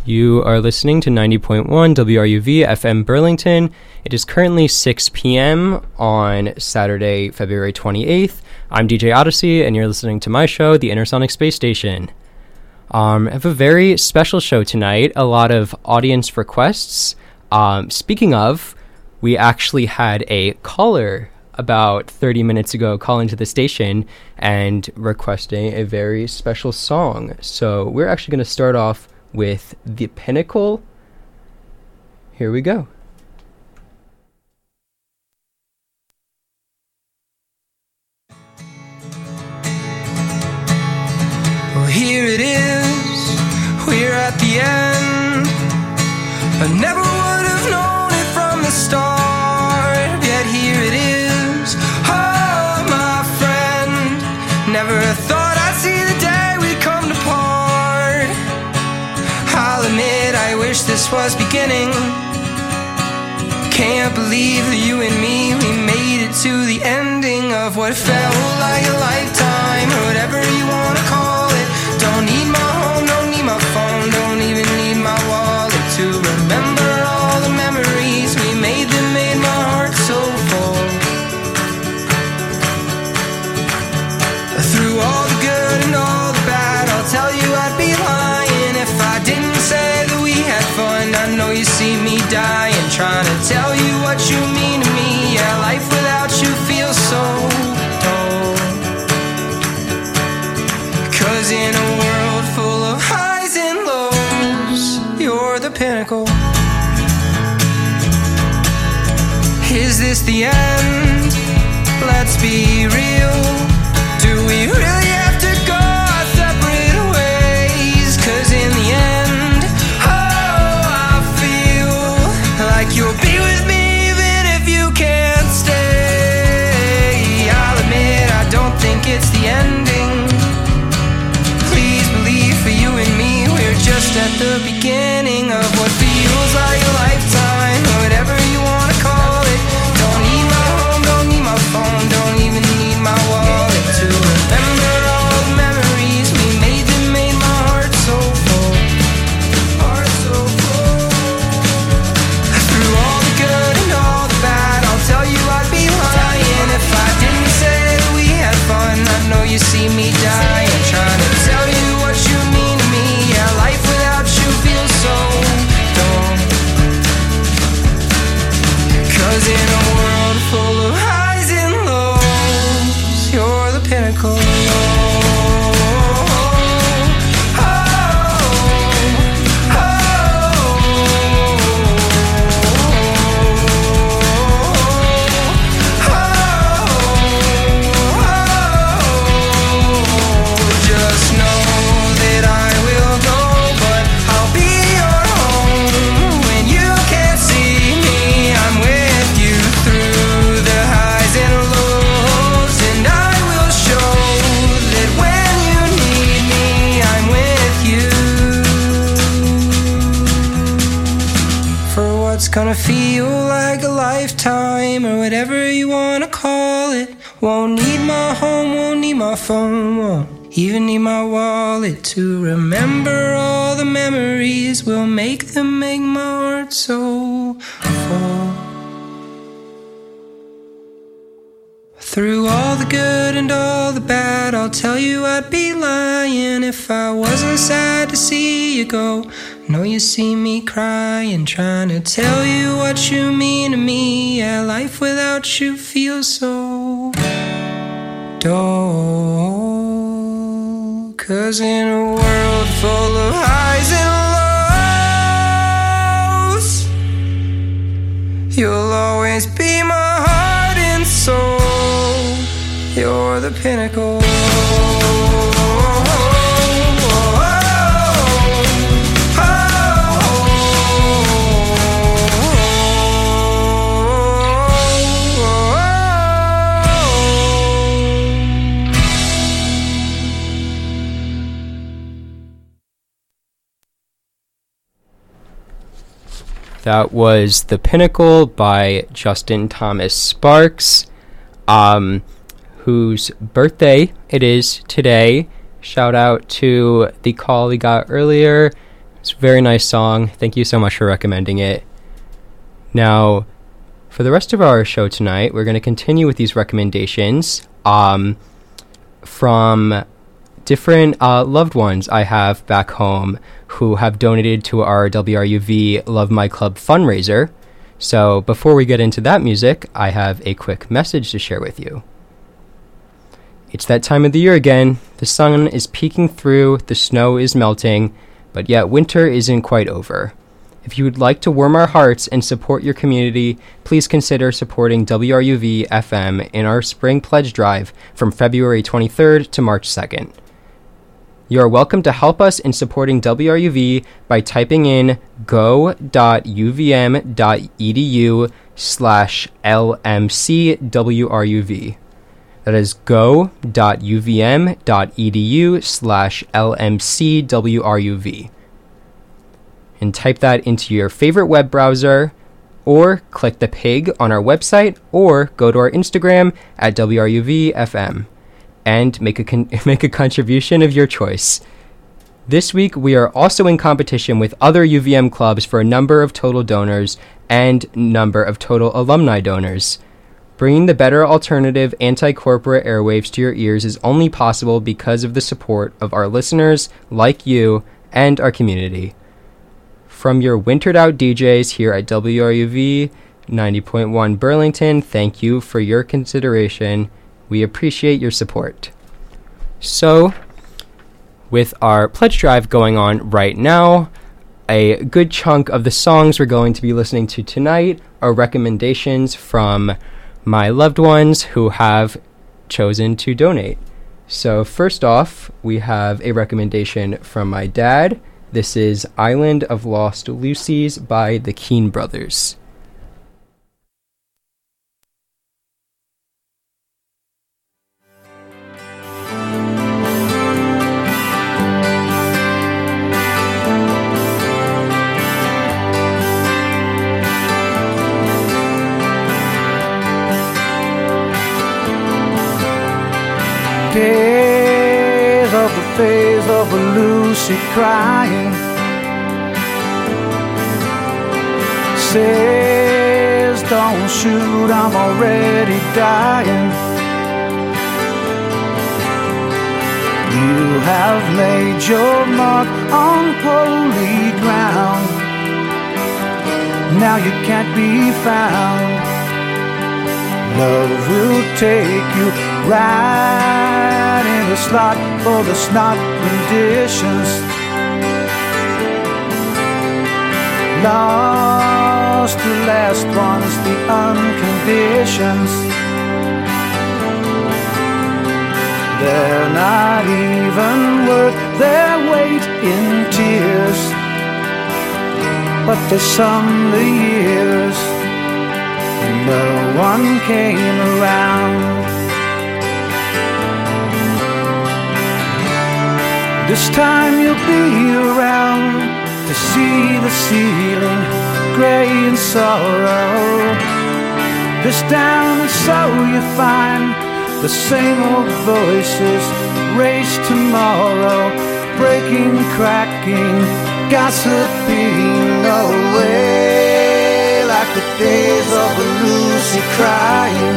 You are listening to 90.1 WRUV FM Burlington. It is currently 6 p.m. on Saturday, February 28th. I'm DJ Odyssey, and you're listening to my show, The Intersonic Space Station. I have a very special show tonight, a lot of audience requests. Speaking of, we actually had a caller about 30 minutes ago call into the station and requesting a very special song. So we're actually going to start off with The Pinnacle. Here we go. Well, here it is, we're at the end. I never would have known it from the start, yet here it is, oh my friend. Never thought I'd see the day we'd come to part. I'll admit I wish this was beginning. Can't believe that you and me, we made it to the ending of what felt like a lifetime, or whatever you wanna call it. Don't need my home, don't need my phone, don't even need my wallet to remember all the memories we made that made my heart so full. Through all the good and all the bad, I'll tell you I'd be lying if I didn't say that we had fun. I know you see me dying, trying to tell you what you mean to me. Yeah, life without you feels so dull. 'Cause in a world full of highs and lows, you're the pinnacle. Is this the end? Let's be real. Do we really have to go our separate ways? 'Cause in the end, oh, I feel like you'll be with me even if you can't stay. I'll admit I don't think it's the ending. Please believe for you and me, we're just at the beginning of what feels like a lifetime, or whatever you wanna call it. Don't need my home, don't need my phone, don't even need my wallet to remember all the memories we made that made my heart so full. Heart so full. Through all the good and all the bad, I'll tell you I'd be lying if I didn't say that we had fun. I know you see me dying, trying to tell you what you mean to me. Yeah, life without you feels so dull. 'Cause in a world full of highs and lows, you're the pinnacle. Just know that I will go, but I'll be your home. When you can't see me, I'm with you through the highs and lows, and I will show that when you need me, I'm with you. For what's gonna feel like a lifetime, or whatever you wanna call it. Won't need my home, won't need my phone, won't even need my wallet to remember all the memories. Will make them make my heart so full. Through all the good and all the bad, I'll tell you I'd be lying if I wasn't sad to see you go. Know you see me crying, trying to tell you what you mean to me. Yeah, life without you feels so dull. 'Cause in a world full of highs and lows, you'll always be my heart and soul. You're the pinnacle. That was The Pinnacle by Justin Thomas Sparks, whose birthday it is today. Shout out to the call we got earlier It's a very nice song. Thank you so much for recommending it. Now, for the rest of our show tonight, we're going to continue with these recommendations from different loved ones I have back home who have donated to our WRUV Love My Club fundraiser. So before we get into that music, I have a quick message to share with you. It's that time of the year again. The sun is peeking through, the snow is melting, but yet winter isn't quite over. If you would like to warm our hearts and support your community, please consider supporting WRUV FM in our spring pledge drive from February 23rd to March 2nd. You are welcome to help us in supporting WRUV by typing in go.uvm.edu/LMCWRUV. That is go.uvm.edu/LMCWRUV. And type that into your favorite web browser, or click the pig on our website, or go to our Instagram at WRUVFM and make a contribution of your choice. This week, we are also in competition with other UVM clubs for a number of total donors and number of total alumni donors. Bringing the better alternative anti-corporate airwaves to your ears is only possible because of the support of our listeners like you and our community. From your wintered out DJs here at WRUV 90.1 Burlington, thank you for your consideration. We appreciate your support. So, with our pledge drive going on right now, a good chunk of the songs we're going to be listening to tonight are recommendations from my loved ones who have chosen to donate. So first off, we have a recommendation from my dad. This is Island of Lost Lucies by the Keane Brothers. Days of the phase of a Lucy crying, says don't shoot, I'm already dying. You have made your mark on holy ground, now you can't be found. Love will take you right in the slot for the snot conditions. Lost the last ones, the unconditions. They're not even worth their weight in tears, but they sum the years. No one came around. This time you'll be around to see the ceiling gray in sorrow. This down, and so you find the same old voices race tomorrow, breaking, cracking, gossiping away. Like the days of a Lucy crying,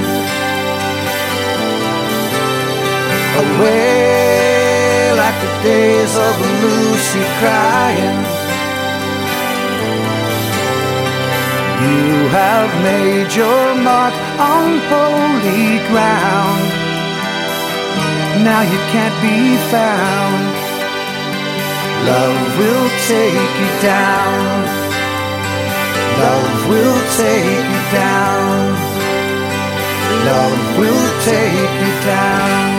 away like the days of a Lucy crying. You have made your mark on holy ground, now you can't be found. Love will take you down. Love will take you down. Love will take you down.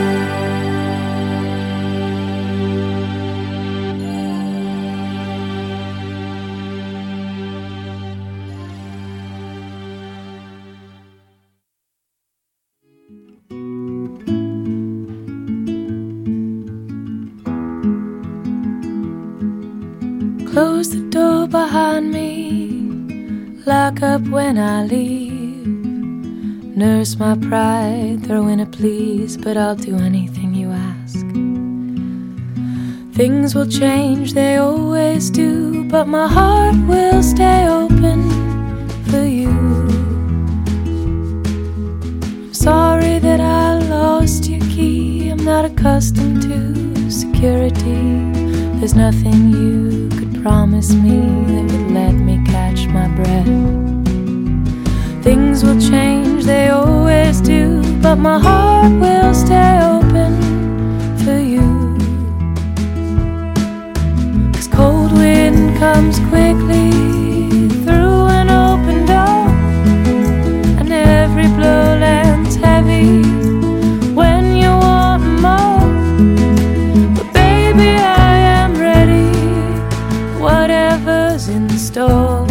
Close the door behind me. Lock up when I leave. Nurse my pride, throw in a please, but I'll do anything you ask. Things will change, they always do, but my heart will stay open for you. I'm sorry that I lost your key. I'm not accustomed to security. There's nothing you could promise me that would let me catch my breath. Things will change, they always do, but my heart will stay open for you. 'Cause cold wind comes quickly through an open door, and every blow lands heavy when you want more. But baby, I am ready, whatever's in store.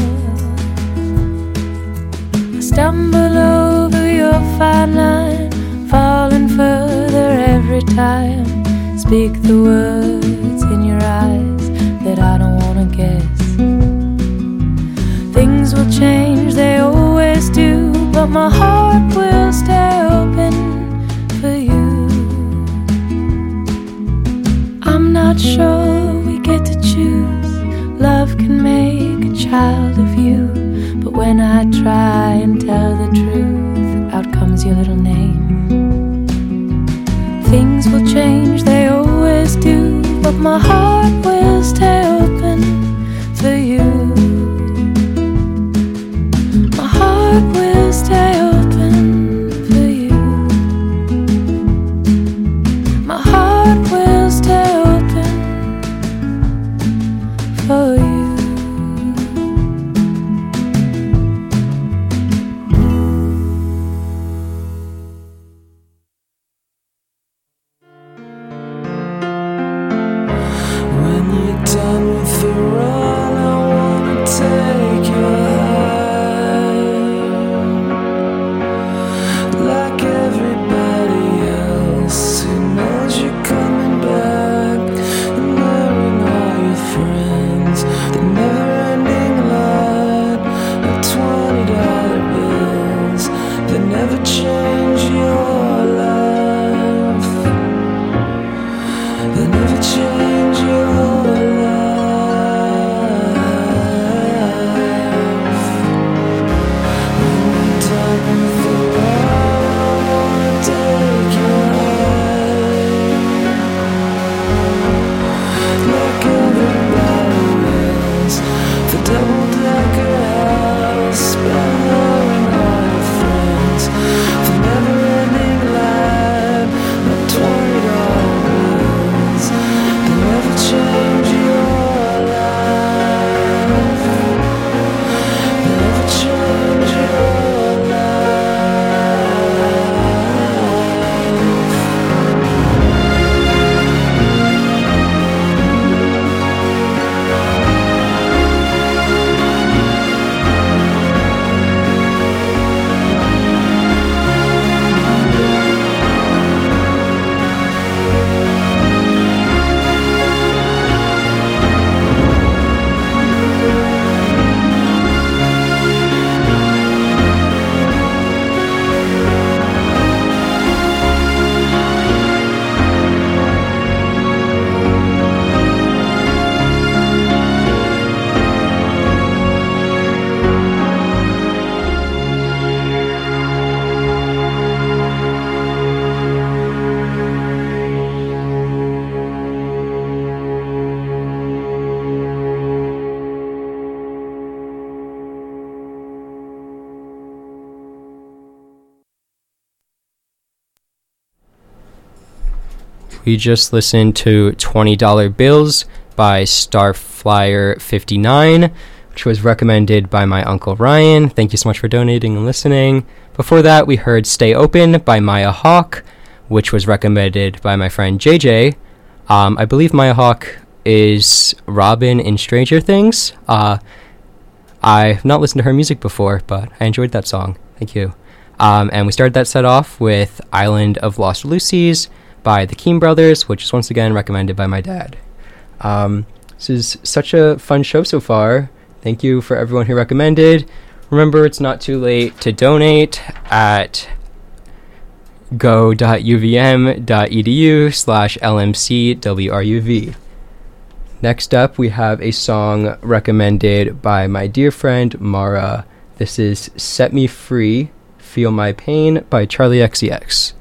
I stumble over your fine line, falling further every time. Speak the words in your eyes that I don't wanna guess. Things will change, they always do, but my heart will stay open for you. I'm not sure we get to choose. Love can make a child of you, but when I try and tell the truth, out comes your little name. Things will change, they always do, but my heart will stay open for you. My heart will stay open for you. My heart will stay open for you. We just listened to $20 Bills by Starflyer59, which was recommended by my Uncle Ryan. Thank you so much for donating and listening. Before that, we heard Stay Open by Maya Hawke, which was recommended by my friend JJ. I believe Maya Hawke is Robin in Stranger Things. I've not listened to her music before, but I enjoyed that song. Thank you. And we started that set off with Island of Lost Lucies by the Keane Brothers, which is once again recommended by my dad. This is such a fun show so far. Thank you for everyone who recommended. Remember, it's not too late to donate at go.uvm.edu/LMCWRUV. Next up, we have a song recommended by my dear friend Mara. This is Set Me Free, Feel My Pain by Charlie XCX.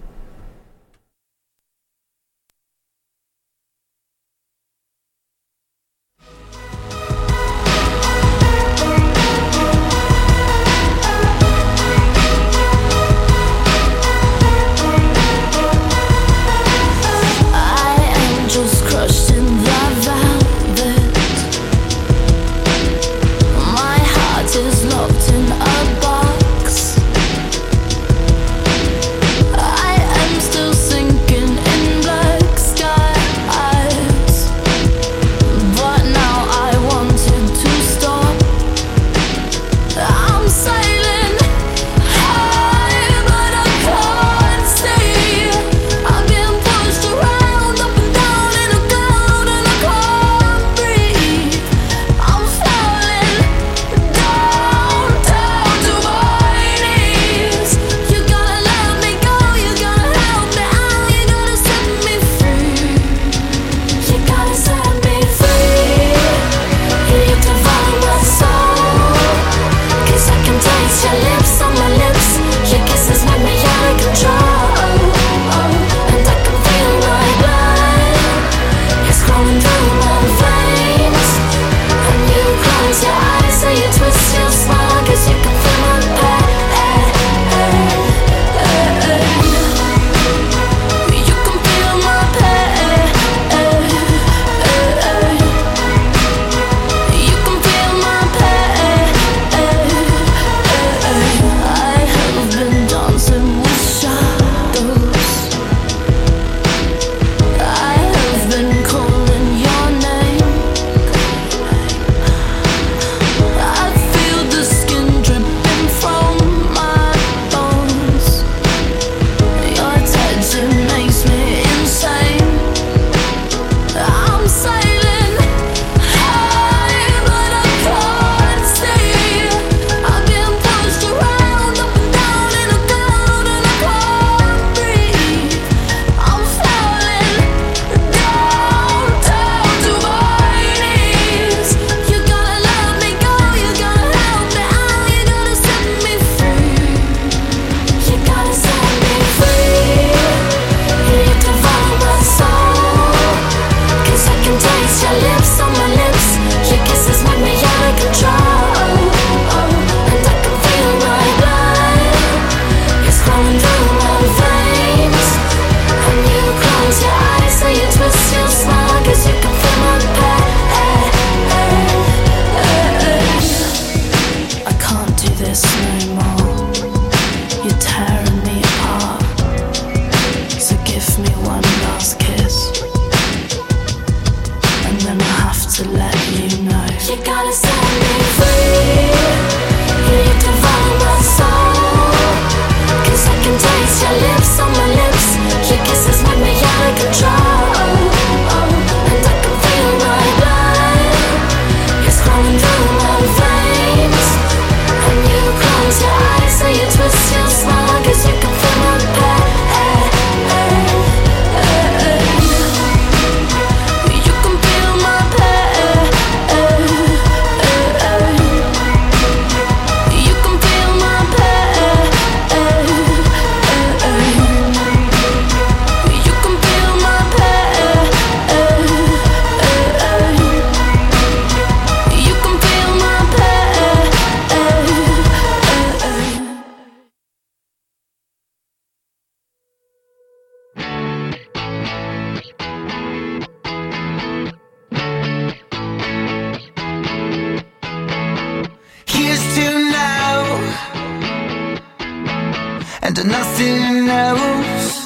and nothing else.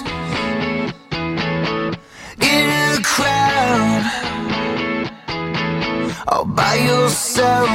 In a crowd, all by yourself.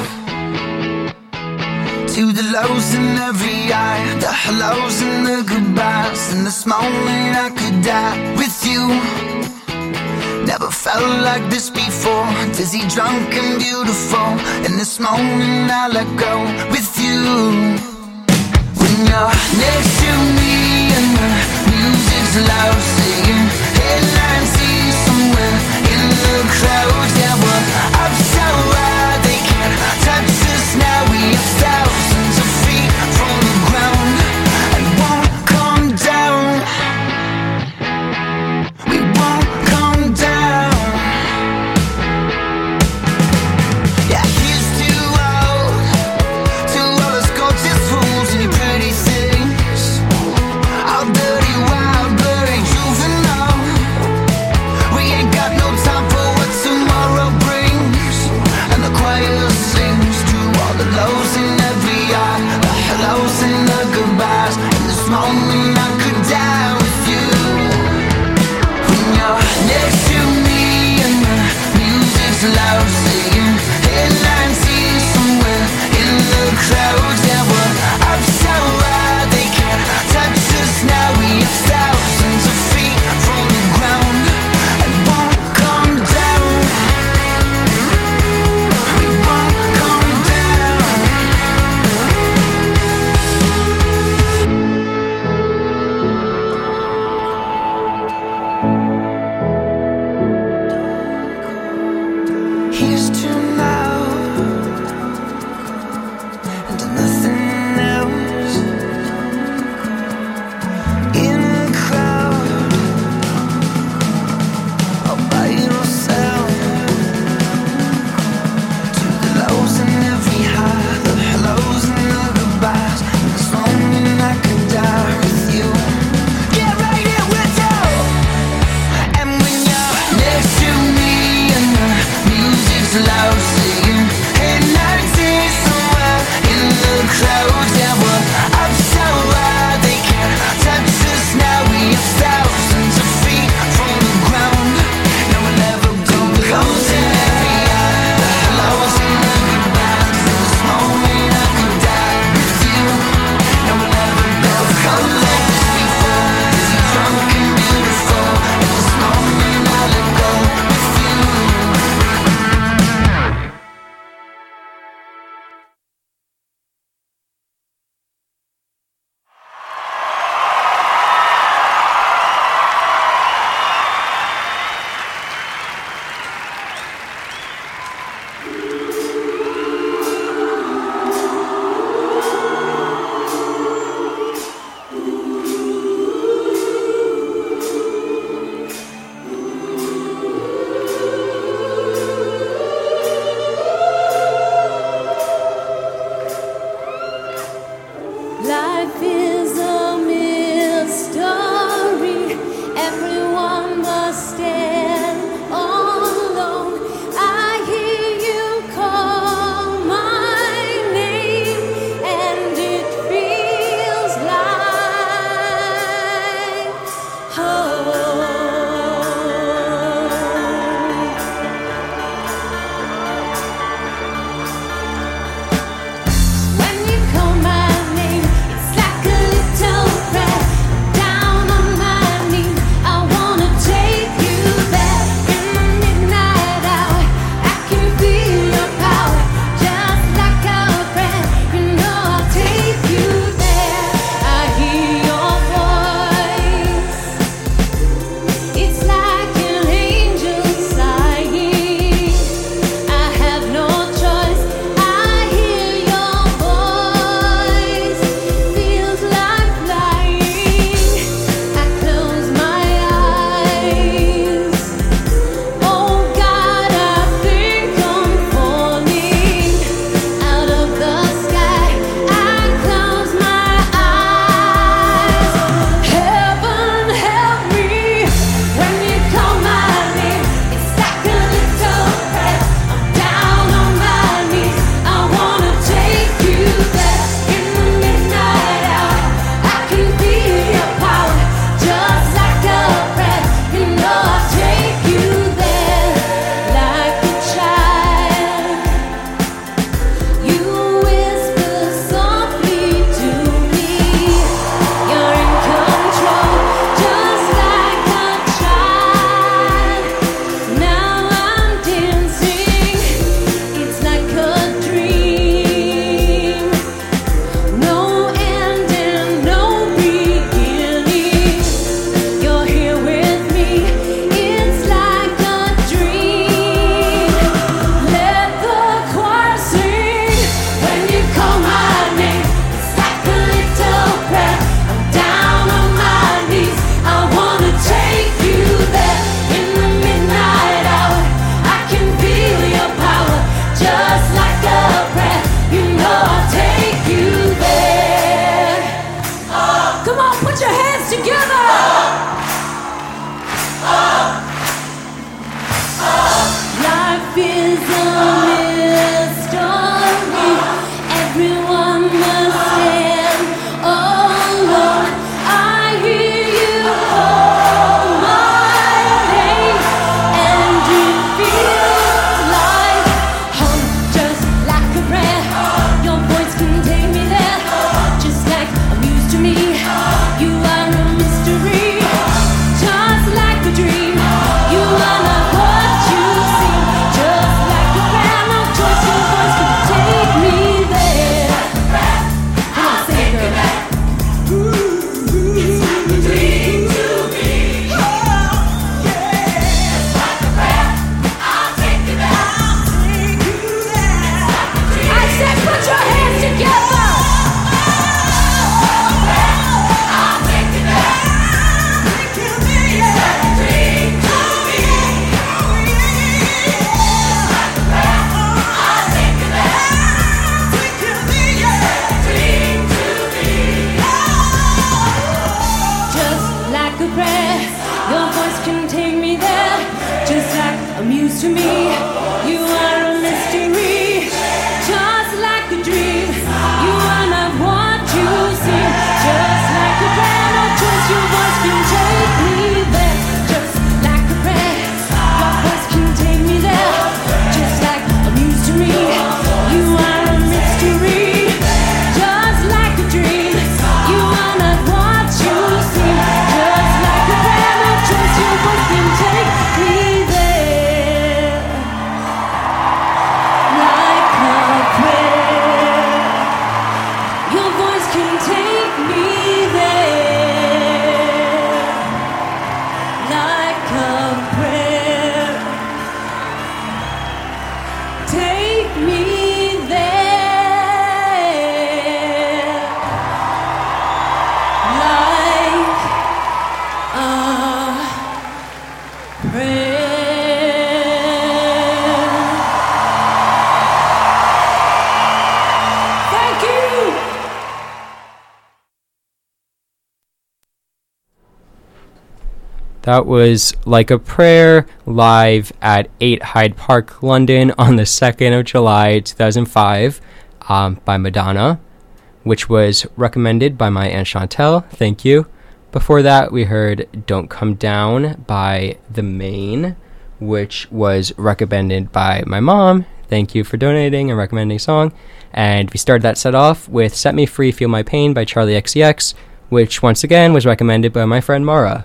To the lows in every eye, the hellos and the goodbyes. In this moment I could die with you. Never felt like this before. Dizzy, drunk and beautiful. In this moment I let go with you. When you're next to me and the music's loud, singing headline scene somewhere in the crowd. Yeah, Here's to now and to nothing else. In a crowd, all by yourself. To the lows and every high, the hellos and the goodbyes. As long as I could die with you. Get right here with you. And when you're next to me and the music's loud take me there like a prayer. Thank you. That was Like a Prayer live at 8 Hyde Park, London on the 2nd of July 2005 by Madonna, which was recommended by my Aunt Chantel. Thank you. Before that, we heard Don't Come Down by The Maine, which was recommended by my mom. Thank you for donating and recommending a song. And we started that set off with Set Me Free, Feel My Pain by Charlie XCX, which once again was recommended by my friend Mara.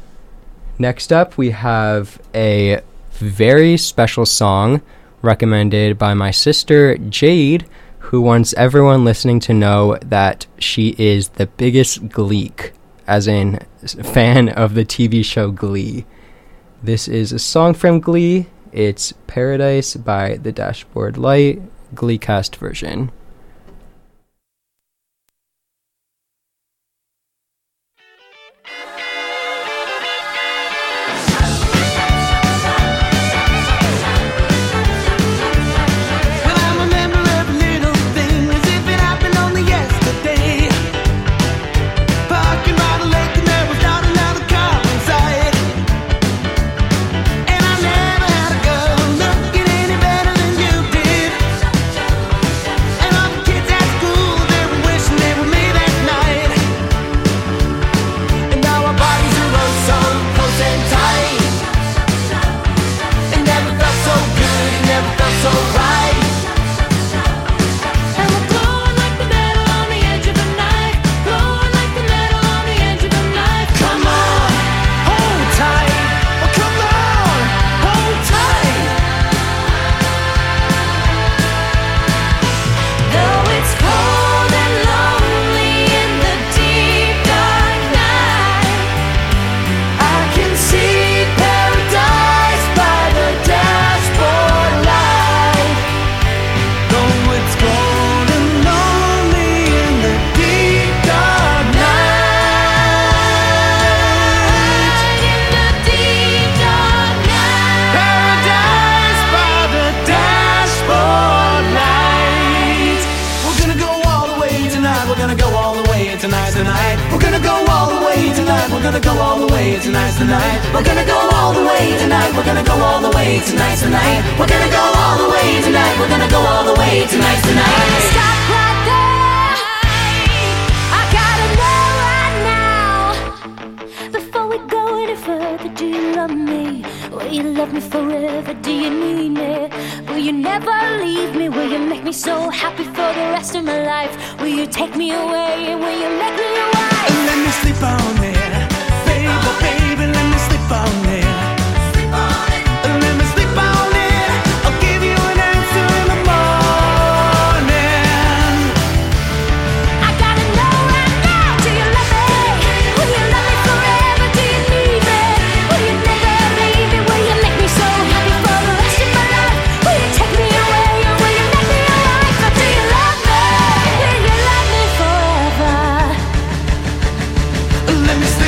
Next up, we have a very special song recommended by my sister Jade, who wants everyone listening to know that she is the biggest Gleek, as in fan of the TV show Glee. This is a song from Glee. It's Paradise by The Dashboard Light, Gleecast version. Let me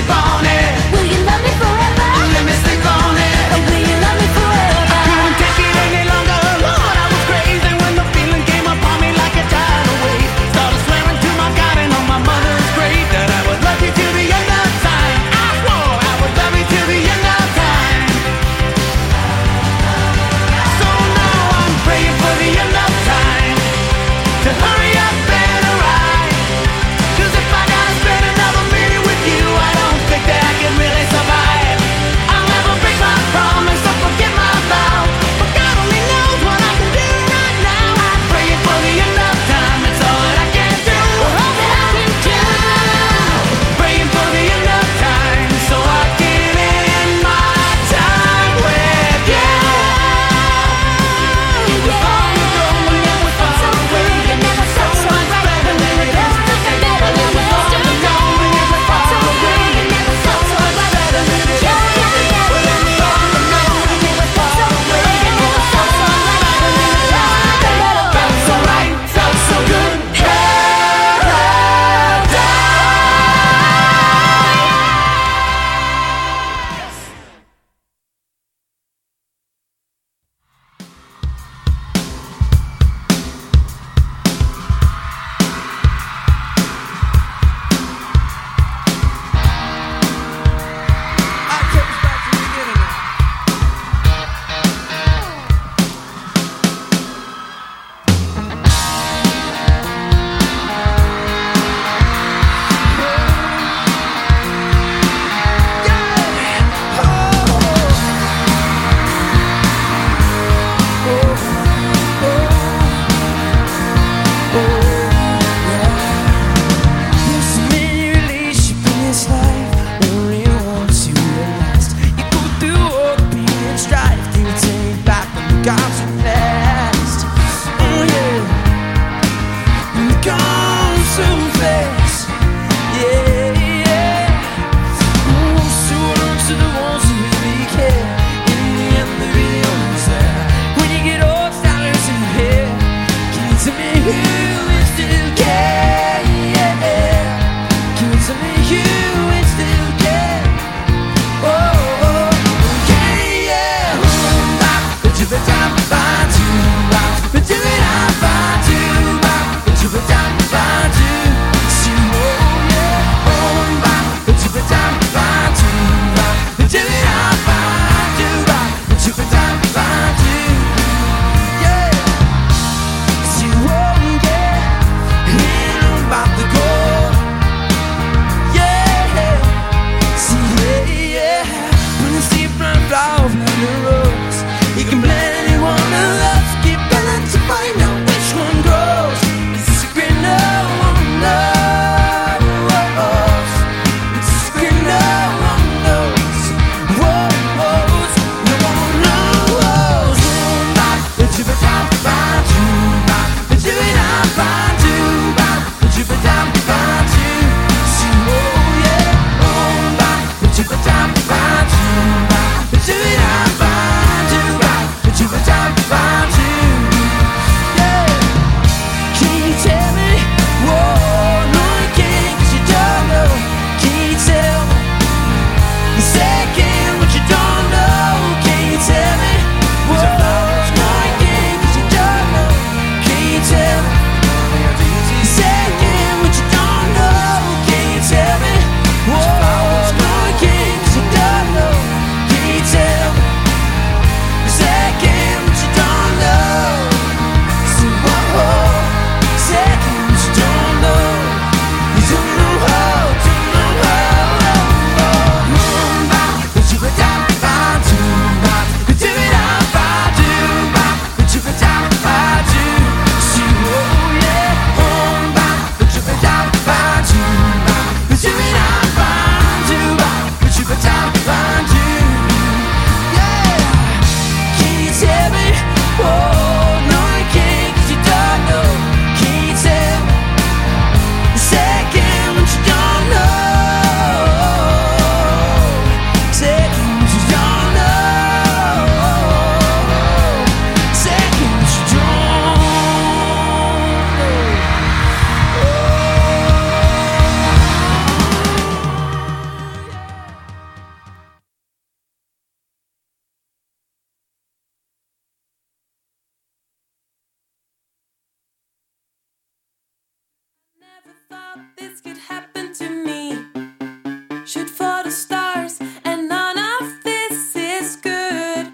thought this could happen to me. Shoot for the stars, and none of this is good.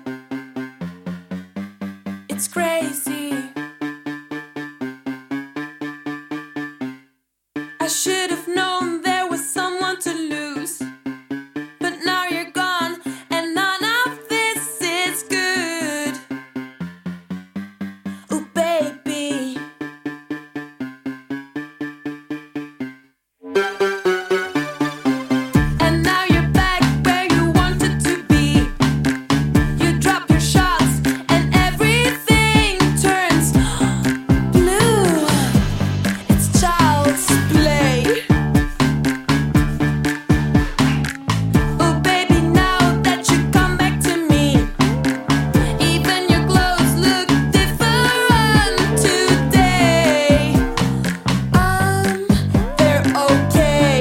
It's crazy. I should have known there was someone to lose. But now you're gone, and none of this is good. Oh, baby. And now you're back where you wanted to be. You drop your shots, and everything turns blue. It's child's play. Oh, baby, now that you come back to me, even your clothes look different today. They're okay.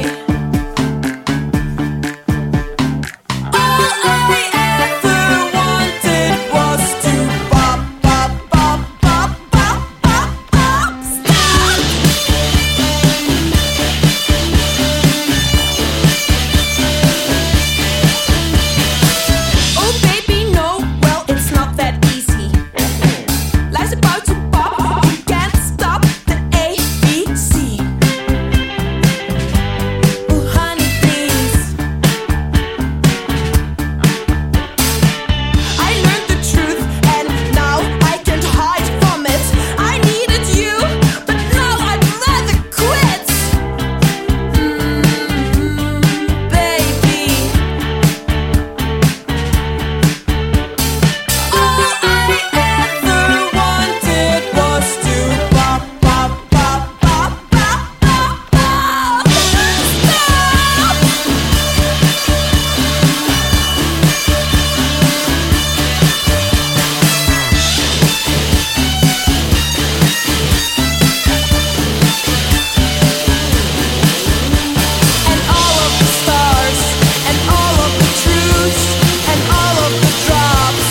All I ever wanted was to pop, pop, pop, pop, pop, pop, pop, stop. Oh, baby, no, well, it's not that easy. Life's about to pop, you can't stop the ABC. Oh, honey, please. I learned the truth, and now I can't hide from it. I needed you, but now I'd rather quit. Baby. All I ever wanted was to pop, pop, pop, pop, pop, pop, pop. Stop! And all of the stars, and all of the truths, and all of the drops,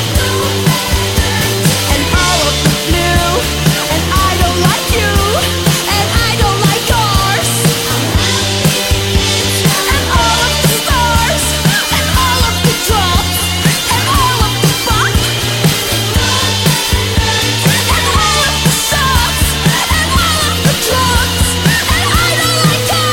and all of the blue, and I don't like you, and I don't like yours, and all of the stars, and all of the drops, and all of the fun, and all of the shots, and all of the drugs, and I don't like yours.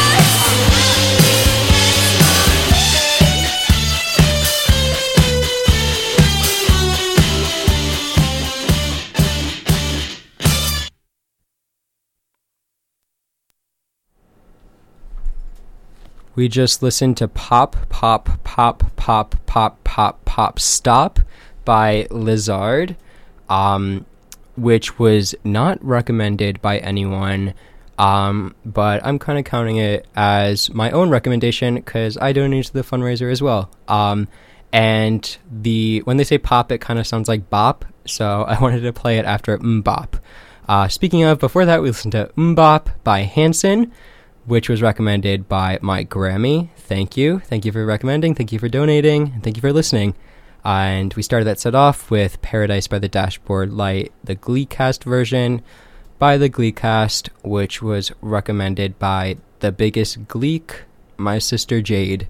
We just listened to Pop, Pop, Pop, Pop, Pop, Pop, Pop, Stop by Lizard, which was not recommended by anyone, but I'm kind of counting it as my own recommendation because I donated to the fundraiser as well. And when they say pop, it kind of sounds like bop, so I wanted to play it after Mbop. Speaking of, before that, we listened to Mbop by Hanson, which was recommended by my Grammy. Thank you. Thank you for recommending. Thank you for donating. And thank you for listening. And we started that set off with Paradise by the Dashboard Light, the Gleecast version by the Gleecast, which was recommended by the biggest Gleek, my sister Jade.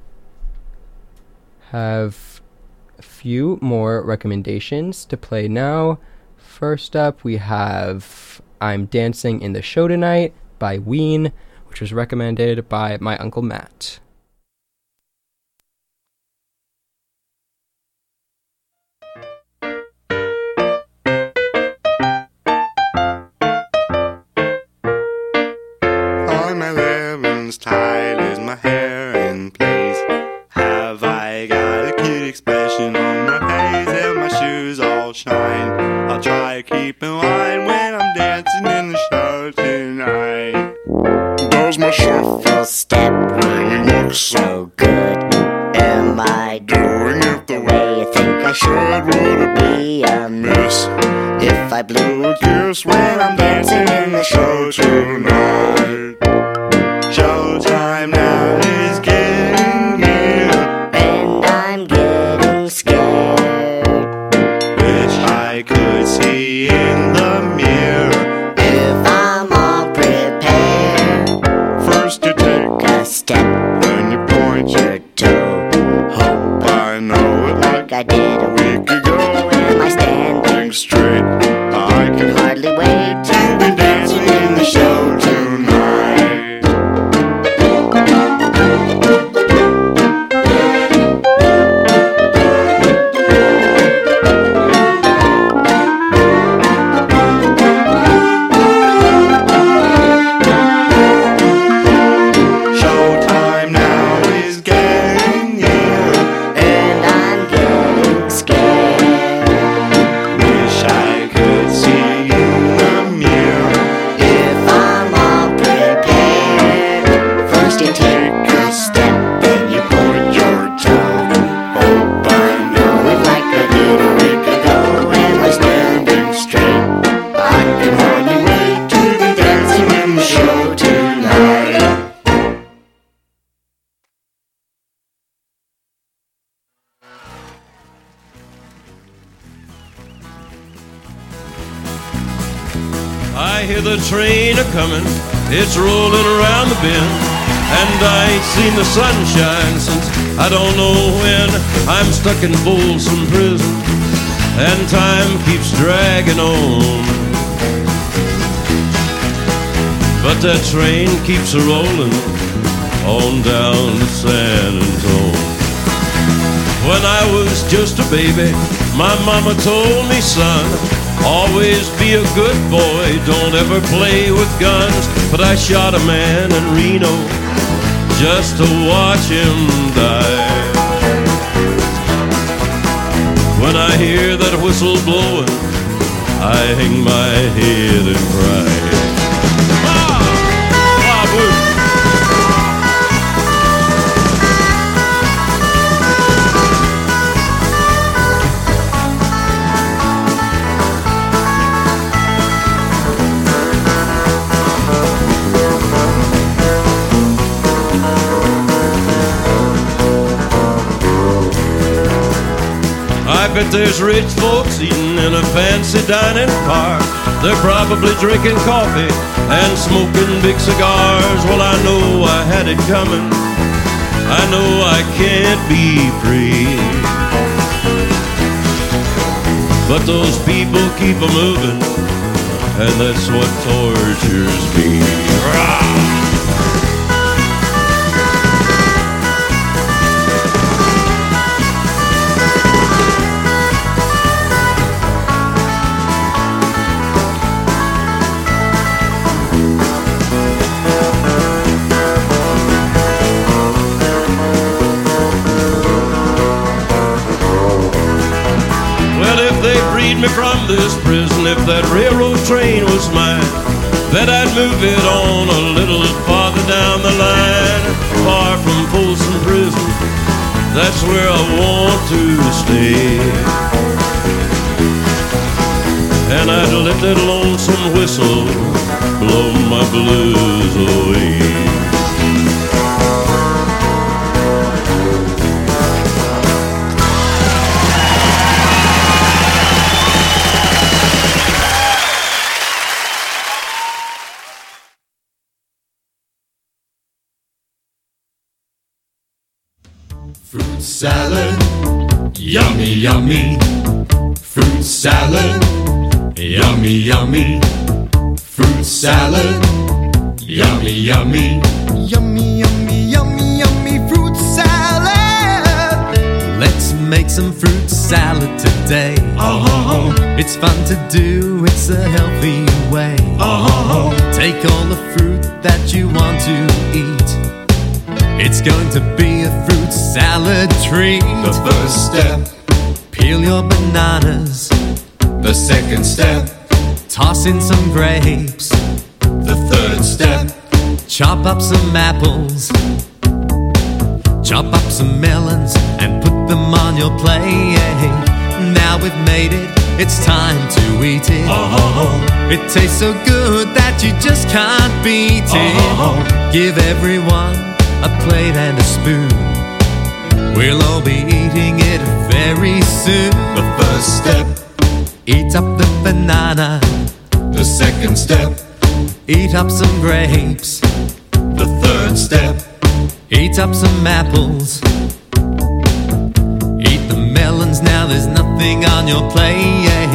Have a few more recommendations to play now. First up, we have I'm Dancing in the Show Tonight by Ween, which was recommended by my Uncle Matt. On my living's tight, is my hair in place? Have I got a cute expression on my face and my shoes all shine? I'll try to keep in line when I'm dancing in the show tonight. Does my shuffle step really look so good? Am I doing it the way you think I should? Would it be a miss if I blew a kiss when I'm dancing in the show tonight? Showtime now is getting near, and I'm getting scared. Wish I could see in the mirror if I'm all prepared. hardly wait to be dancing in the show tonight. Showtime now is getting near, And I'm getting scared. wish I could see you in the mirror. If I'm all prepared, first you take a step, then you point your toe. Hope I know it like I did a week ago, and we're standing straight. I can hardly wait to be dancing in the show tonight. I hear the train a-comin', it's rolling around the bend, and I ain't seen the sunshine since I don't know when. I'm stuck in Folsom Prison, and time keeps dragging on. But that train keeps a-rollin' on down to San Antone. When I was just a baby, my mama told me, son, always be a good boy, don't ever play with guns. But I shot a man in Reno just to watch him die. When I hear that whistle blowing, I hang my head and cry. I bet there's rich folks eating in a fancy dining car. They're probably drinking coffee and smoking big cigars. Well, I know I had it coming. I know I can't be free. But those people keep a moving, and that's what tortures me. Rah! Me from this prison, if that railroad train was mine, then I'd move it on a little farther down the line, far from Folsom Prison. That's where I want to stay. And I'd let that lonesome whistle blow my blues away. Fruit salad, yummy, yummy. Fruit salad, yummy, yummy. Fruit salad, yummy, yummy. Yummy, yummy, yummy, yummy fruit salad. Let's make some fruit salad today. It's fun to do, it's a healthy way. Take all the fruit that you want to eat. It's going to be a fruit salad treat. The first step, peel your bananas. The second step, toss in some grapes. The third step, chop up some apples. Chop up some melons and put them on your plate. Now we've made it, it's time to eat it. It tastes so good that you just can't beat it. Give everyone a plate and a spoon. We'll all be eating it very soon. the first step, Eat up the banana. the second step, Eat up some grapes. the third step, Eat up some apples. Eat the melons, now there's nothing on your plate.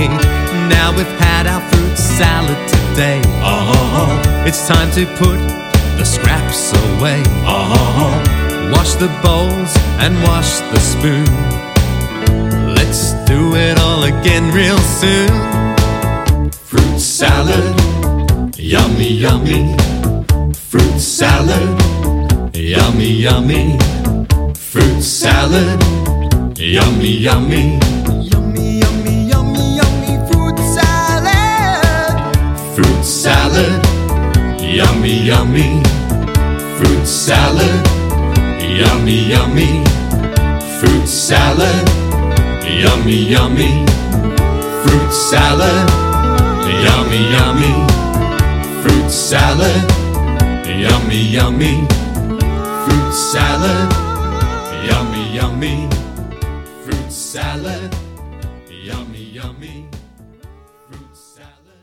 Now we've had our fruit salad today. It's time to put the scraps away. Wash the bowls and wash the spoon. Let's do it all again real soon. Fruit salad, yummy, yummy. Fruit salad, yummy, yummy. Fruit salad, yummy, yummy. Yummy, yummy, yummy, yummy fruit salad. Fruit salad, yummy, yummy. Fruit salad, yummy, yummy. Fruit salad, yummy, yummy. Fruit salad, yummy, yummy. Fruit salad, yummy, yummy. Fruit salad, yummy, yummy. Fruit salad, yummy, yummy. Fruit salad.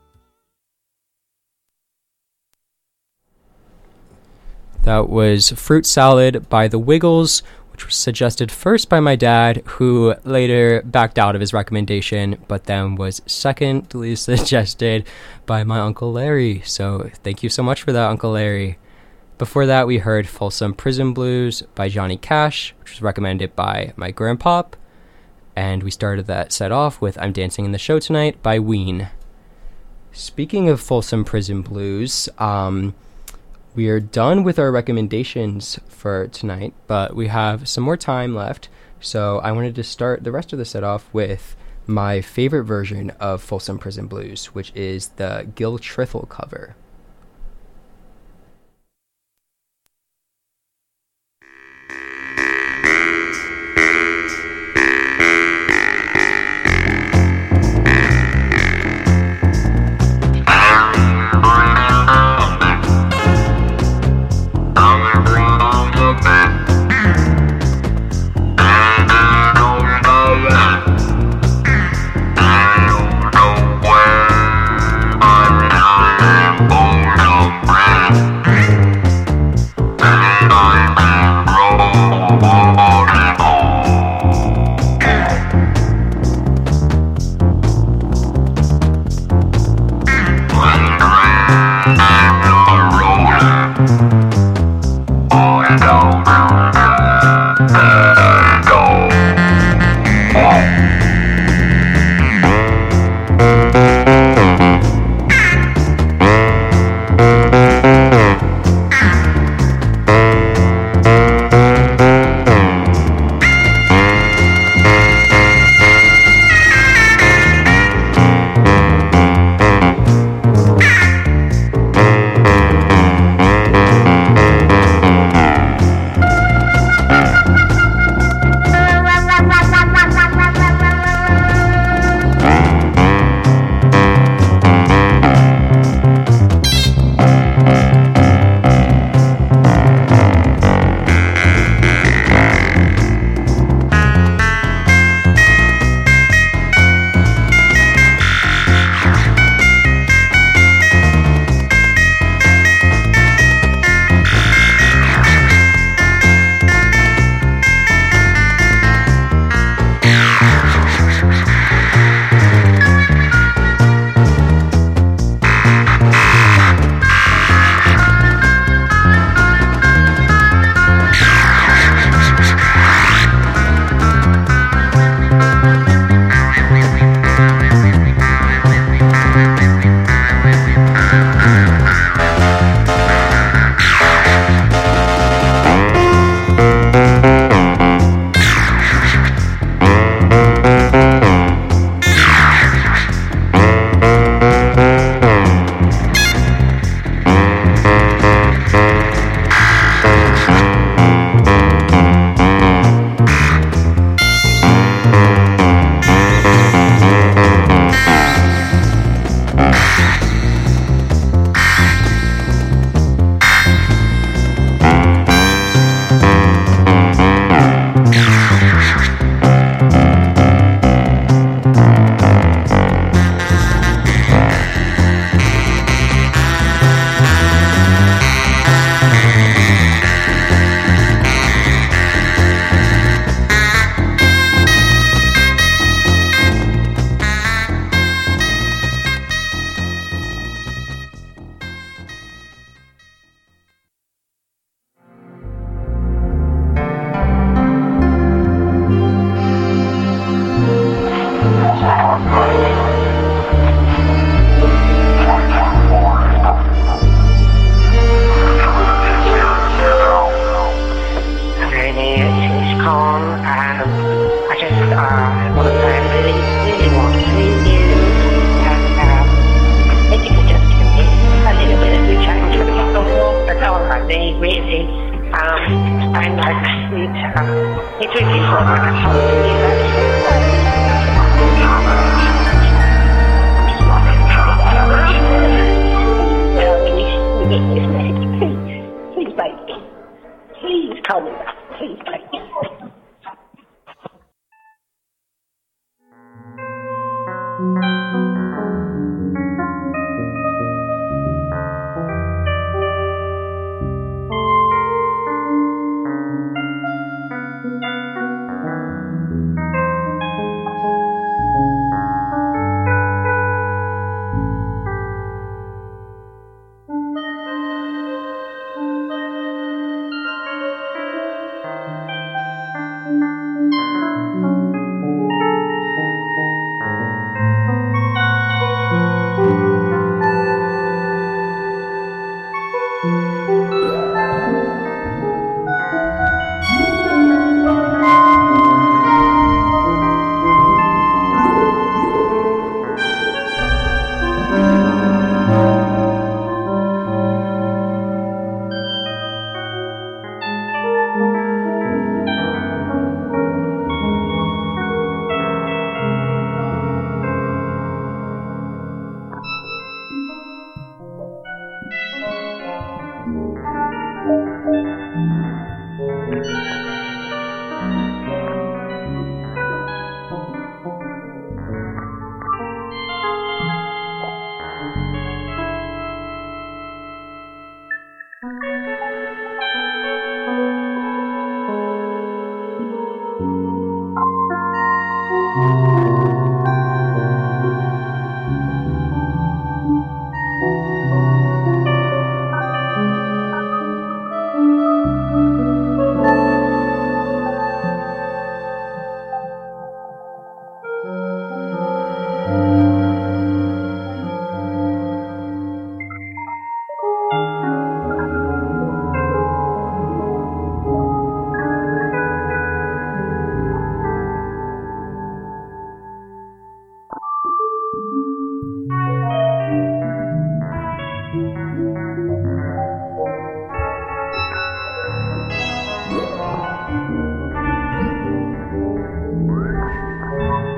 That was Fruit Salad by The Wiggles, which was suggested first by my dad, who later backed out of his recommendation, but then was secondly suggested by my Uncle Larry. So thank you so much for that, Uncle Larry. Before that, we heard Folsom Prison Blues by Johnny Cash, which was recommended by my grandpop. And we started that set off with I'm Dancing in the Show Tonight by Ween. Speaking of Folsom Prison Blues, we are done with our recommendations for tonight, but we have some more time left, so I wanted to start the rest of the set off with my favorite version of Folsom Prison Blues, which is the Gil Trithel cover. Boy Please, baby. Please call me back. Please, baby.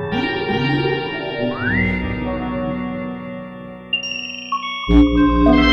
Thank you.